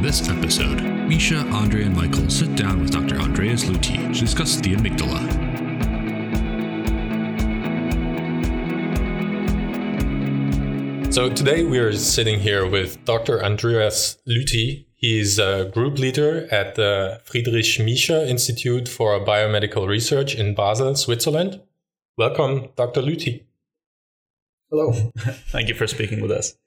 this episode, Misha, Andre, and Michael sit down with Dr. Andreas Luthi to discuss the amygdala. So today we are sitting here with Dr. Andreas Luthi. He's a group leader at the Friedrich Miescher Institute for Biomedical Research in Basel, Switzerland. Welcome, Dr. Luthi. Hello. Thank you for speaking with us.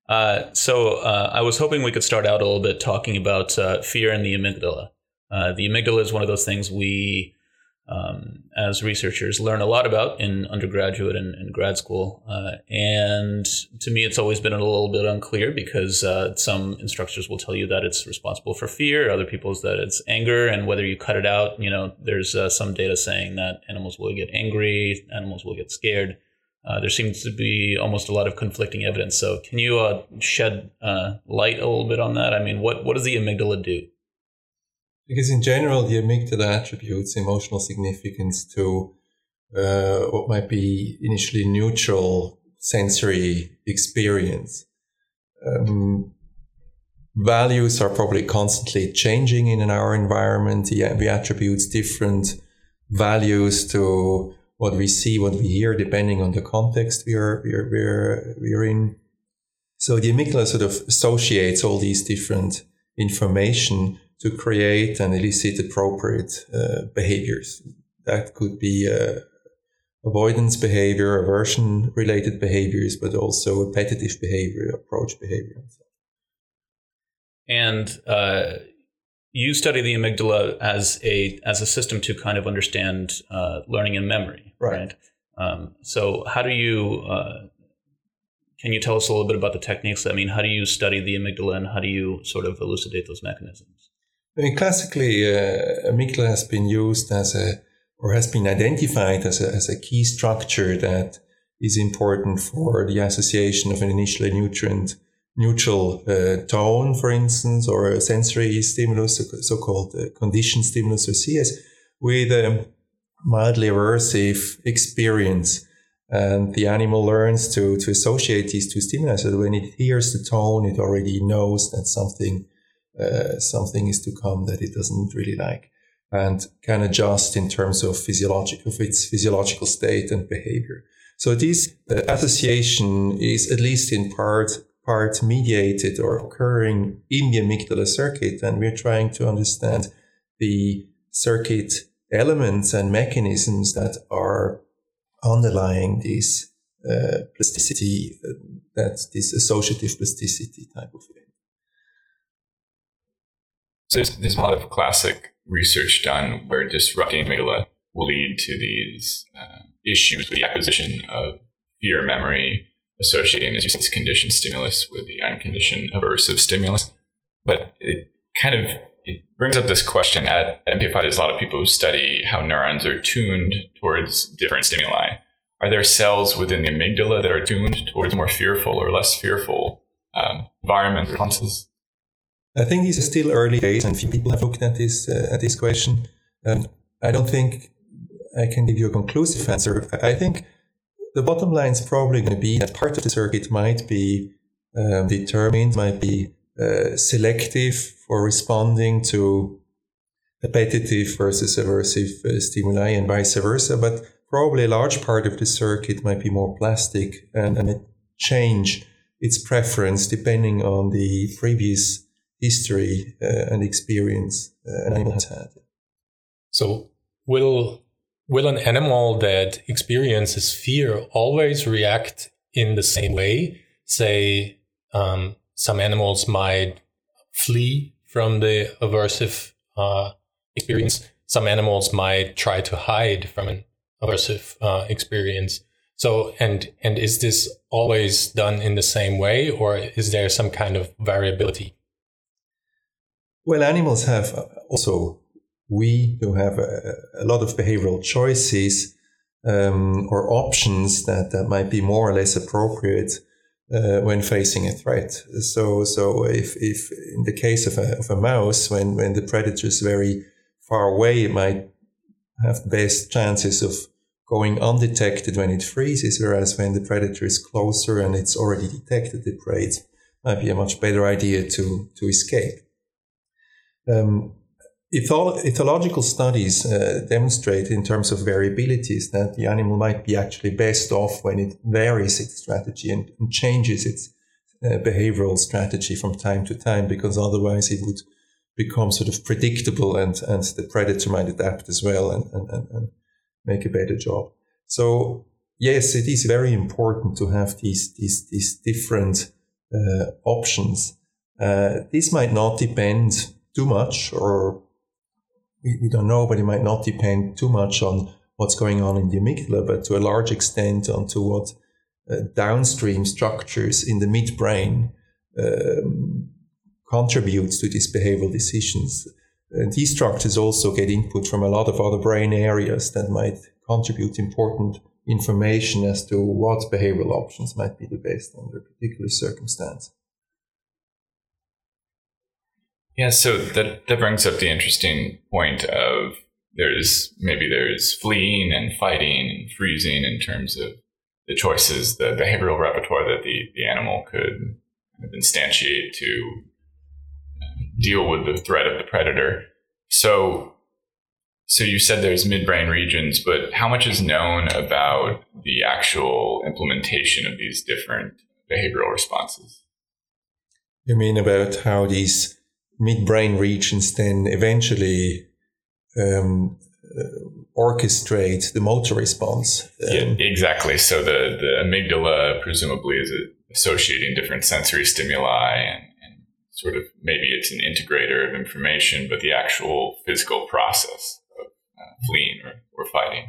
I was hoping we could start out a little bit talking about fear and the amygdala. The amygdala is one of those things we, as researchers, learn a lot about in undergraduate and grad school. And to me, it's always been a little bit unclear because some instructors will tell you that it's responsible for fear, other people's that it's anger, and whether you cut it out, there's some data saying that animals will get angry, animals will get scared. There seems to be almost a lot of conflicting evidence. So can you shed light a little bit on that? I mean, what does the amygdala do? Because in general, the amygdala attributes emotional significance to what might be initially neutral sensory experience. Values are probably constantly changing in our environment. We attribute different values to what we see, what we hear, depending on the context we're in. So the amygdala sort of associates all these different information to create and elicit appropriate behaviors. That could be avoidance behavior, aversion-related behaviors, but also repetitive behavior, approach behavior. And you study the amygdala as a system to kind of understand learning and memory, right? So how do you, can you tell us a little bit about the techniques? I mean, how do you study the amygdala and how do you sort of elucidate those mechanisms? I mean, classically, amygdala has been used has been identified as a key structure that is important for the association of an initially neutral tone, for instance, or a sensory stimulus, so-called conditioned stimulus or CS, with a mildly aversive experience. And the animal learns to associate these two stimuli. So when it hears the tone, it already knows that something is to come that it doesn't really like, and can adjust in terms of its physiological state and behavior. So this association is at least in part mediated or occurring in the amygdala circuit, and we're trying to understand the circuit elements and mechanisms that are underlying this plasticity, this associative plasticity type of thing. So there's a lot of classic research done where disrupting amygdala will lead to these issues with the acquisition of fear memory, associating, as you said, this conditioned stimulus with the unconditioned aversive stimulus. But it brings up this question at MPFI. There's a lot of people who study how neurons are tuned towards different stimuli. Are there cells within the amygdala that are tuned towards more fearful or less fearful environment responses? I think these are still early days, and few people have looked at this question. I don't think I can give you a conclusive answer. I think the bottom line is probably going to be that part of the circuit might be determined, might be selective for responding to repetitive versus aversive stimuli and vice versa, but probably a large part of the circuit might be more plastic and it change its preference depending on the previous history and experience an animal has had. So will an animal that experiences fear always react in the same way? Say, some animals might flee from the aversive experience. Some animals might try to hide from an aversive experience. So, and is this always done in the same way, or is there some kind of variability? Well, animals have also, we do have a lot of behavioral choices or options that might be more or less appropriate when facing a threat. So if in the case of a mouse, when the predator is very far away, it might have the best chances of going undetected when it freezes, whereas when the predator is closer and it's already detected the prey, it might be a much better idea to escape. Ethological studies demonstrate in terms of variabilities that the animal might be actually best off when it varies its strategy and changes its behavioral strategy from time to time, because otherwise it would become sort of predictable and the predator might adapt as well and make a better job. So yes, it is very important to have these different options. This might not depend too much, or we don't know, but it might not depend too much on what's going on in the amygdala, but to a large extent onto what downstream structures in the midbrain contributes to these behavioral decisions. And these structures also get input from a lot of other brain areas that might contribute important information as to what behavioral options might be the best under a particular circumstance. Yeah, so that brings up the interesting point of there's fleeing and fighting and freezing in terms of the choices, the behavioral repertoire that the animal could instantiate to deal with the threat of the predator. So you said there's midbrain regions, but how much is known about the actual implementation of these different behavioral responses? You mean about how these midbrain regions then eventually orchestrate the motor response? Yeah, exactly. So the amygdala presumably is associating different sensory stimuli and sort of maybe it's an integrator of information, but the actual physical process of fleeing or fighting.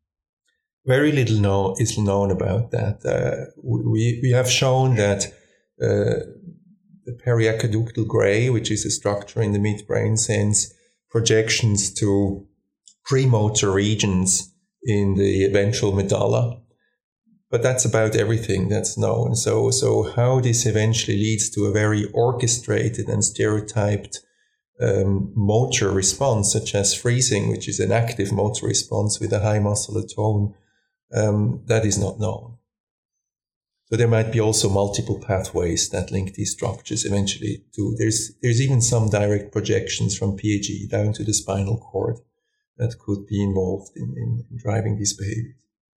Very little is known about that. We have shown that the periaqueductal gray, which is a structure in the midbrain, sends projections to premotor regions in the ventral medulla. But that's about everything that's known. So how this eventually leads to a very orchestrated and stereotyped motor response, such as freezing, which is an active motor response with a high muscular tone, that is not known. So there might be also multiple pathways that link these structures eventually to, there's even some direct projections from PAG down to the spinal cord that could be involved in driving these behaviors.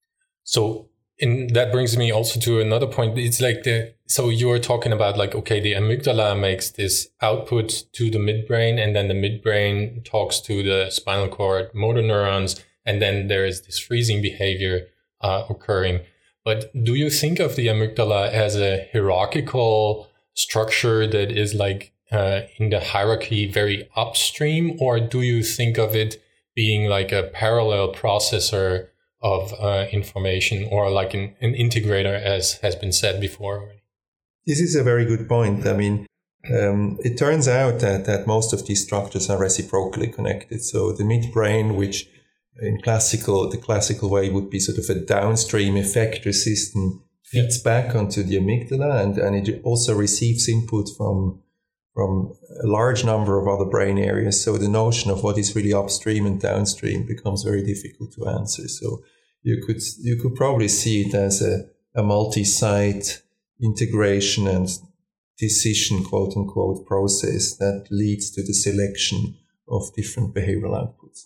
So, and that brings me also to another point. It's like so you were talking about like, okay, the amygdala makes this output to the midbrain, and then the midbrain talks to the spinal cord motor neurons, and then there is this freezing behavior occurring. But do you think of the amygdala as a hierarchical structure that is like in the hierarchy very upstream, or do you think of it being like a parallel processor of information, or like an integrator, as has been said before? This is a very good point. I mean, it turns out that most of these structures are reciprocally connected. So the midbrain, which in the classical way would be sort of a downstream effector system, feeds back onto the amygdala, and it also receives input from a large number of other brain areas. So the notion of what is really upstream and downstream becomes very difficult to answer. So you could probably see it as a multi-site integration and decision, quote unquote, process that leads to the selection of different behavioral outputs.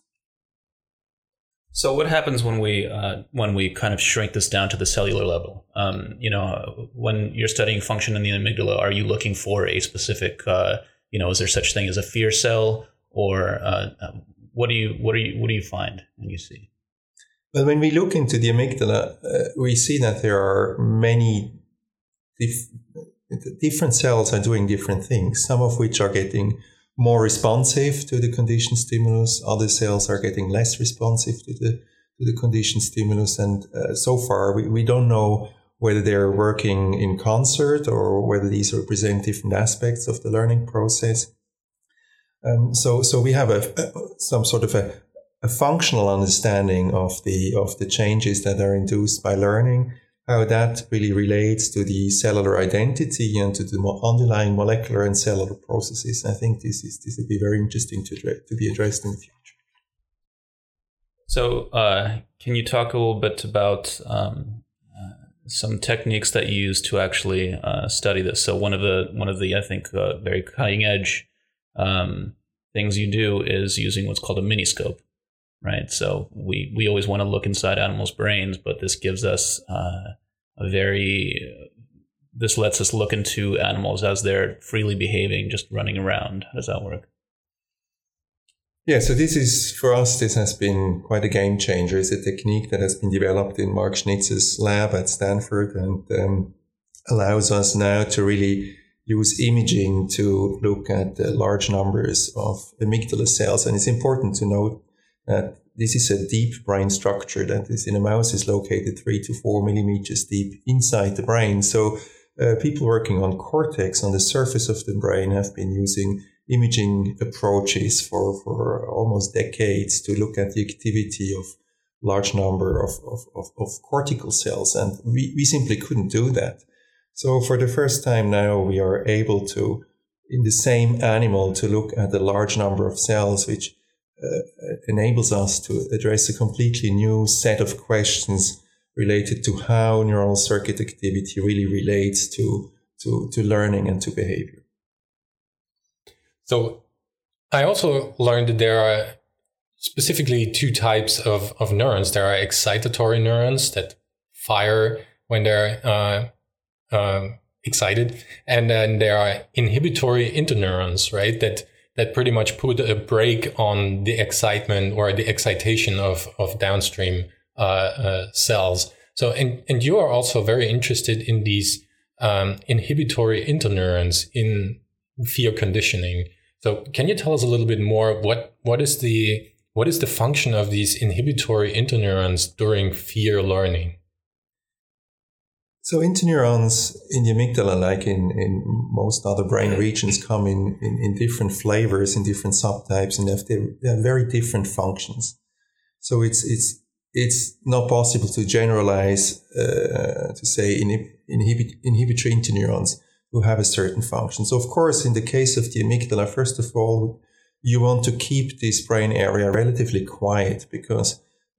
So what happens when we kind of shrink this down to the cellular level? When you're studying function in the amygdala, are you looking for a specific, is there such thing as a fear cell, or what do you find when you see? Well, when we look into the amygdala, we see that there are many different cells are doing different things. Some of which are getting more responsive to the conditioned stimulus. Other cells are getting less responsive to the conditioned stimulus. And so far, we don't know whether they're working in concert or whether these represent different aspects of the learning process. So we have some sort of a functional understanding of the changes that are induced by learning, how that really relates to the cellular identity and to the underlying molecular and cellular processes. I think this would be very interesting to be addressed in the future. So, can you talk a little bit about some techniques that you use to actually study this? So, one of the I think very cutting edge things you do is using what's called a miniscope, right? So we always want to look inside animals' brains, but this gives us this lets us look into animals as they're freely behaving, just running around. How does that work? Yeah, so for us, this has been quite a game changer. It's a technique that has been developed in Mark Schnitzer's lab at Stanford and allows us now to really use imaging to look at large numbers of amygdala cells. And it's important to note that this is a deep brain structure that is in a mouse is located 3 to 4 millimeters deep inside the brain. So people working on cortex on the surface of the brain have been using imaging approaches for almost decades to look at the activity of large number of cortical cells. And we simply couldn't do that. So for the first time now, we are able to, in the same animal, to look at a large number of cells, which enables us to address a completely new set of questions related to how neural circuit activity really relates to learning and to behavior. So I also learned that there are specifically two types of neurons. There are excitatory neurons that fire when they're excited, and then there are inhibitory interneurons, right? That pretty much put a brake on the excitement or the excitation of downstream cells. So, and you are also very interested in these inhibitory interneurons in fear conditioning. So, can you tell us a little bit more? What is the function of these inhibitory interneurons during fear learning? So interneurons in the amygdala, like in most other brain regions, come in different flavors, in different subtypes, and they have very different functions. So it's not possible to generalize to say inhibitory interneurons who have a certain function. So of course, in the case of the amygdala, first of all, you want to keep this brain area relatively quiet because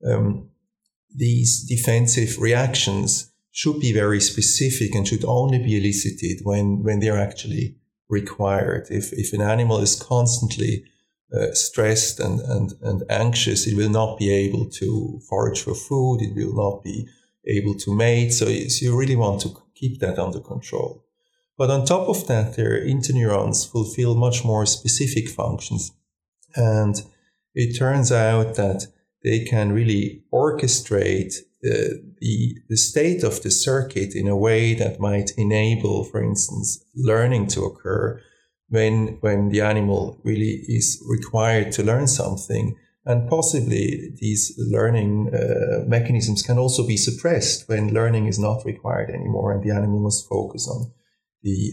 these defensive reactions should be very specific and should only be elicited when they're actually required. If an animal is constantly stressed and anxious, it will not be able to forage for food, it will not be able to mate, so you really want to keep that under control. But on top of that, their interneurons fulfill much more specific functions. And it turns out that they can really orchestrate the state of the circuit in a way that might enable, for instance, learning to occur when the animal really is required to learn something. And possibly these learning mechanisms can also be suppressed when learning is not required anymore and the animal must focus on the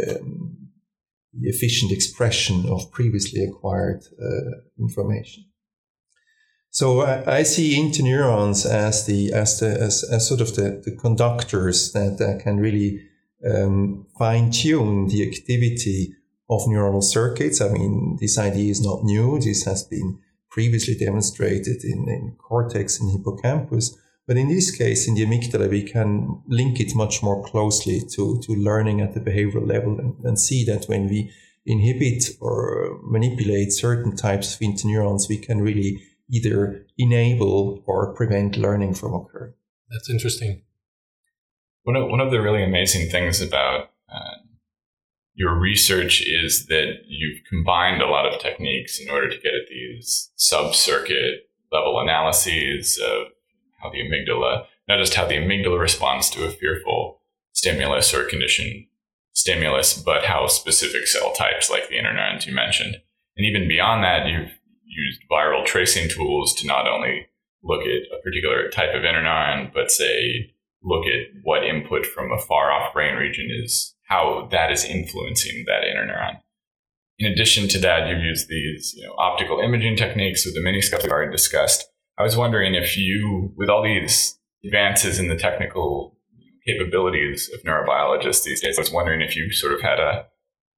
efficient expression of previously acquired information. So I see interneurons as sort of the conductors that can really fine tune the activity of neuronal circuits. I mean, this idea is not new. This has been previously demonstrated in cortex and hippocampus. But in this case, in the amygdala, we can link it much more closely to learning at the behavioral level and see that when we inhibit or manipulate certain types of interneurons, we can really either enable or prevent learning from occurring. That's interesting. One of the really amazing things about your research is that you've combined a lot of techniques in order to get at these sub-circuit level analyses of how the amygdala, not just how the amygdala responds to a fearful stimulus or conditioned stimulus, but how specific cell types like the interneurons you mentioned. And even beyond that, you've used viral tracing tools to not only look at a particular type of interneuron, but say, look at what input from a far off brain region is, how that is influencing that interneuron. In addition to that, you've used these optical imaging techniques with the miniscope we already discussed. I was wondering if you, with all these advances in the technical capabilities of neurobiologists these days, I was wondering if you sort of had a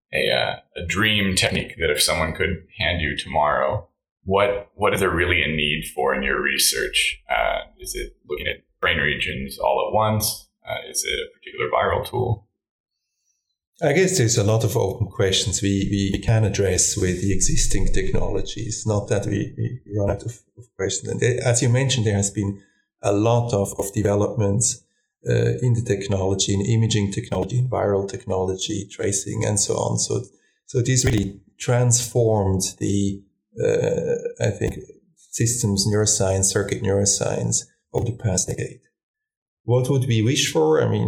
dream technique that if someone could hand you tomorrow, what is there really a need for in your research? Is it looking at brain regions all at once? Is it a particular viral tool? I guess there's a lot of open questions we can address with the existing technologies. Not that we run out of questions. And as you mentioned, there has been a lot of developments in the technology, in imaging technology, in viral technology, tracing, and so on. So this really transformed the, I think, systems neuroscience, circuit neuroscience over the past decade. What would we wish for? I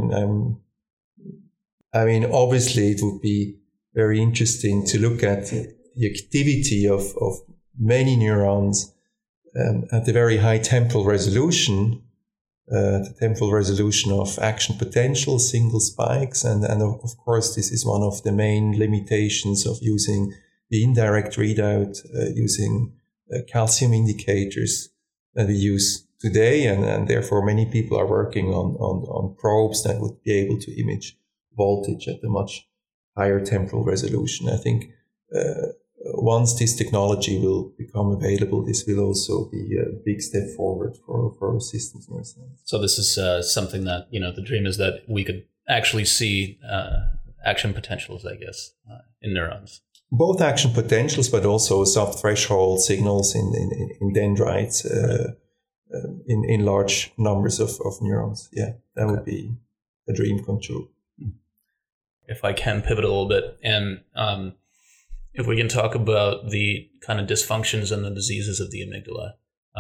mean, obviously, it would be very interesting to look at the activity of many neurons at the very high temporal resolution, the temporal resolution of action potential, single spikes. And of course, this is one of the main limitations of using the indirect readout, using calcium indicators that we use today. And therefore, many people are working on probes that would be able to image voltage at a much higher temporal resolution. I think once this technology will become available, this will also be a big step forward for systems neuroscience. So this is something that, the dream is that we could actually see action potentials, I guess, in neurons. Both action potentials, but also sub-threshold signals in dendrites in large numbers of neurons. Yeah, that would be a dream come true. If I can pivot a little bit, and if we can talk about the kind of dysfunctions and the diseases of the amygdala.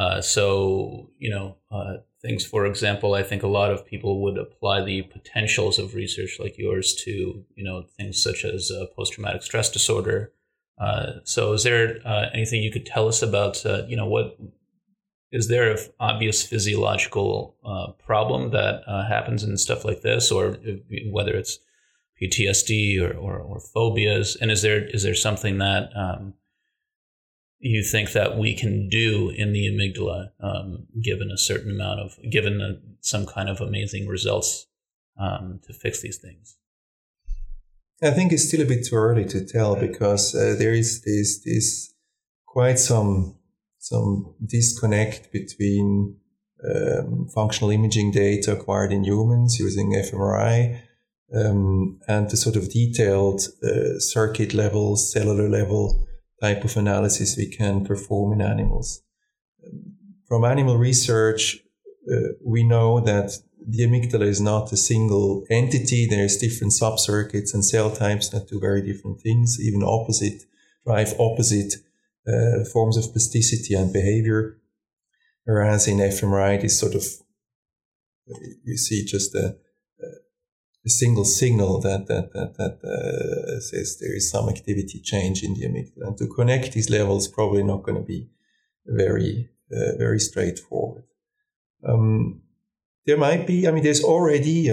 Things, for example, I think a lot of people would apply the potentials of research like yours to, things such as post-traumatic stress disorder. So is there anything you could tell us about, what is there an obvious physiological problem that happens in stuff like this, or whether it's PTSD or phobias, and is there something that you think that we can do in the amygdala, given some kind of amazing results to fix these things? I think it's still a bit too early to tell, because there is this quite some disconnect between functional imaging data acquired in humans using fMRI and the sort of detailed circuit level, cellular level type of analysis we can perform in animals. From animal research, we know that the amygdala is not a single entity. There's different subcircuits and cell types that do very different things, even drive opposite forms of plasticity and behavior. Whereas in fMRI, this sort of, you see just a single signal that says there is some activity change in the amygdala. And to connect these levels is probably not going to be very straightforward. There might be, there's already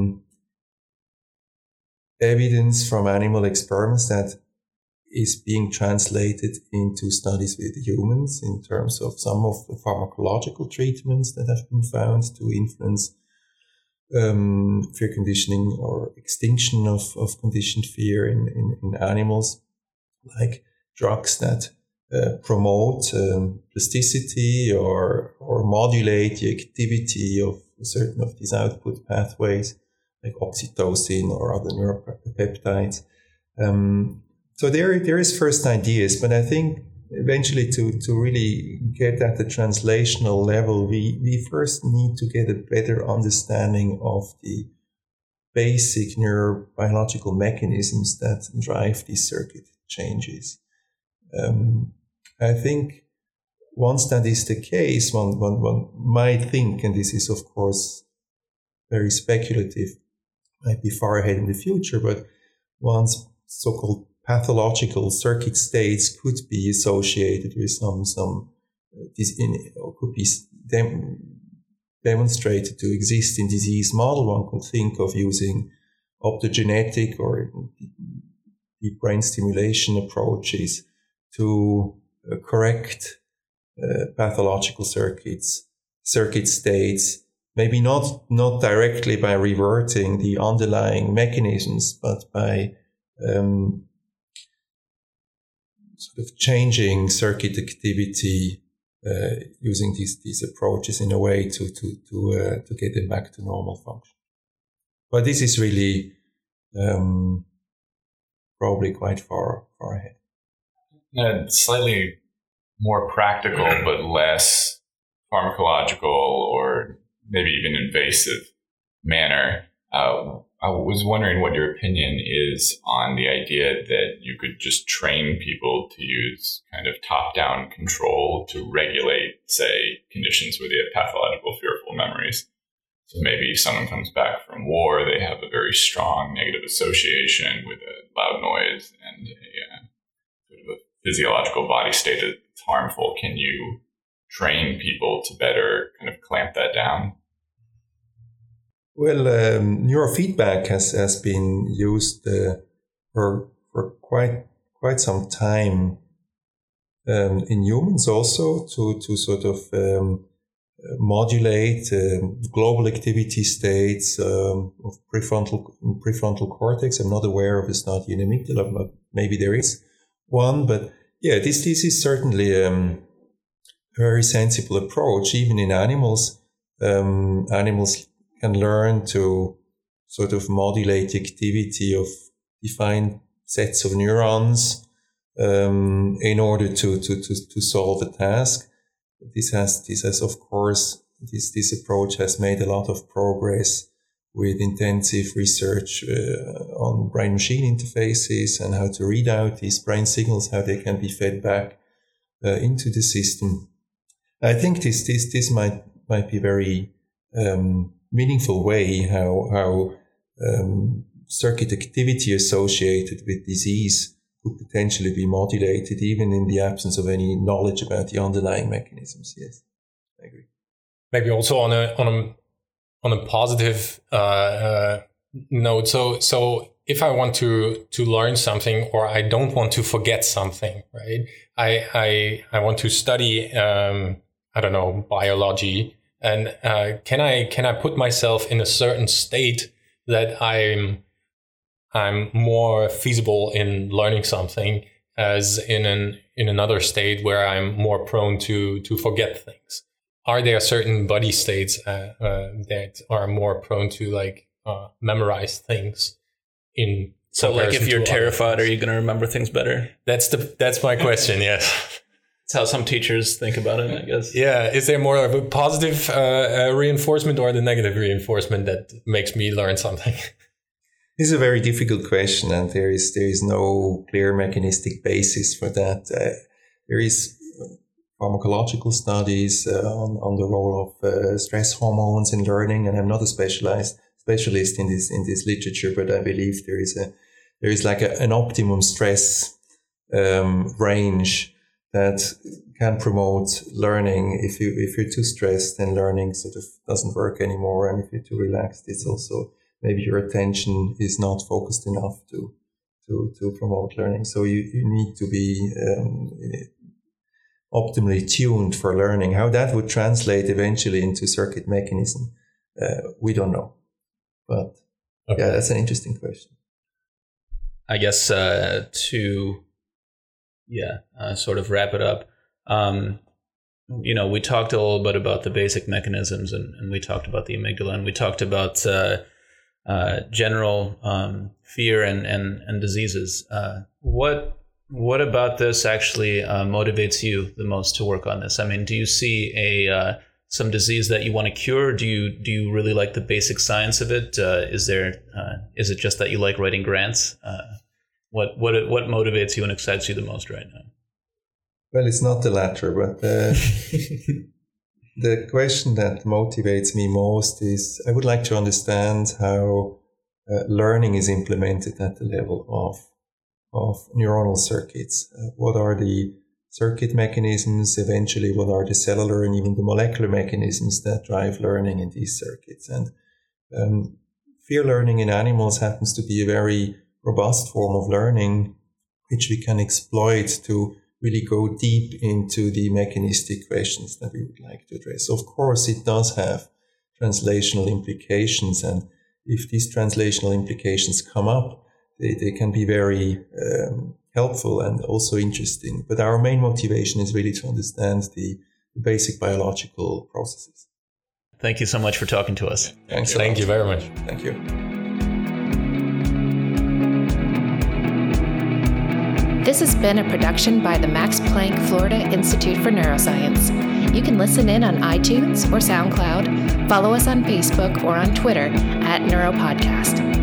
evidence from animal experiments that is being translated into studies with humans in terms of some of the pharmacological treatments that have been found to influence fear conditioning or extinction of conditioned fear in animals, like drugs that promote plasticity or modulate the activity of certain of these output pathways, like oxytocin or other neuropeptides. So there is first ideas, but I think eventually to really get at the translational level, we first need to get a better understanding of the basic neurobiological mechanisms that drive these circuit changes. I think once that is the case, one might think, and this is of course very speculative, might be far ahead in the future, but once so-called pathological circuit states could be associated with some or could be demonstrated to exist in disease model, one could think of using optogenetic or deep brain stimulation approaches to correct pathological circuit states, maybe not directly by reverting the underlying mechanisms, but by sort of changing circuit activity using these approaches in a way to get them back to normal function. But this is really probably quite far ahead. A slightly more practical but less pharmacological or maybe even invasive manner, I was wondering what your opinion is on the idea that you could just train people to use kind of top-down control to regulate, say, conditions where they have pathological fearful memories. So maybe someone comes back from war, they have a very strong negative association with a loud noise and a sort of a physiological body state that's harmful. Can you train people to better kind of clamp that down? Well, neurofeedback has been used for quite some time in humans also to sort of modulate global activity states of prefrontal cortex. I'm not aware of a study in amygdala, but maybe there is one. But yeah, this is certainly a very sensible approach. Even in animals, animals can learn to sort of modulate the activity of defined sets of neurons in order to solve a task. This approach has made a lot of progress with intensive research on brain-machine interfaces and how to read out these brain signals, how they can be fed back into the system. I think this might be very meaningful way how circuit activity associated with disease could potentially be modulated even in the absence of any knowledge about the underlying mechanisms. Yes, I agree. Maybe also on a positive note. So if I want to learn something, or I don't want to forget something, right? I want to study biology. And can I put myself in a certain state that I'm more feasible in learning something, as in another state where I'm more prone to forget things? Are there certain body states that are more prone to memorize things? So like if you're terrified, are you going to remember things better? That's my question. Yes. That's how some teachers think about it, I guess. Yeah. Is there more of a positive reinforcement or the negative reinforcement that makes me learn something? This is a very difficult question, and there is no clear mechanistic basis for that. There is pharmacological studies on the role of stress hormones in learning, and I'm not a specialist in this literature, but I believe there is like an optimum stress range that can promote learning. If you're too stressed, then learning sort of doesn't work anymore, and if you're too relaxed, it's also maybe your attention is not focused enough to promote learning. So you need to be optimally tuned for learning. How that would translate eventually into circuit mechanism, we don't know. But yeah, that's an interesting question. I guess sort of wrap it up. We talked a little bit about the basic mechanisms, and we talked about the amygdala, and we talked about general fear and diseases. What about this actually motivates you the most to work on this? I mean, do you see some disease that you want to cure? Do you really like the basic science of it? Is it just that you like writing grants? What motivates you and excites you the most right now? Well, it's not the latter, but the question that motivates me most is I would like to understand how learning is implemented at the level of neuronal circuits. What are the circuit mechanisms? Eventually, what are the cellular and even the molecular mechanisms that drive learning in these circuits? And fear learning in animals happens to be a very robust form of learning, which we can exploit to really go deep into the mechanistic questions that we would like to address. Of course, it does have translational implications, and if these translational implications come up, they can be very helpful and also interesting. But our main motivation is really to understand the basic biological processes. Thank you so much for talking to us. Thanks. Thank you very much. Thank you. This has been a production by the Max Planck Florida Institute for Neuroscience. You can listen in on iTunes or SoundCloud, follow us on Facebook or on Twitter @NeuroPodcast.